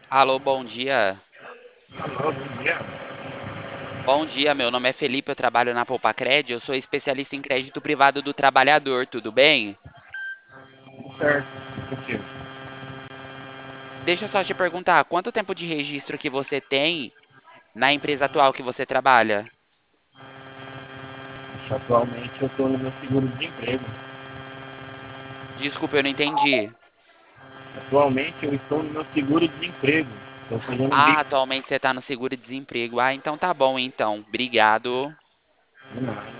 Alô, bom dia. Alô, bom dia. Bom dia, meu nome é Felipe, eu trabalho na Poupacred, eu sou especialista em crédito privado do trabalhador, tudo bem? Certo, contigo. Deixa eu só te perguntar, quanto tempo de registro que você tem na empresa atual que você trabalha? Atualmente eu estou no meu seguro-desemprego. Desculpa, eu não entendi. Atualmente eu estou no meu seguro-desemprego. Estou fazendo um Ah, bico. atualmente você está no seguro-desemprego. Ah, então tá bom, então. Obrigado. De nada.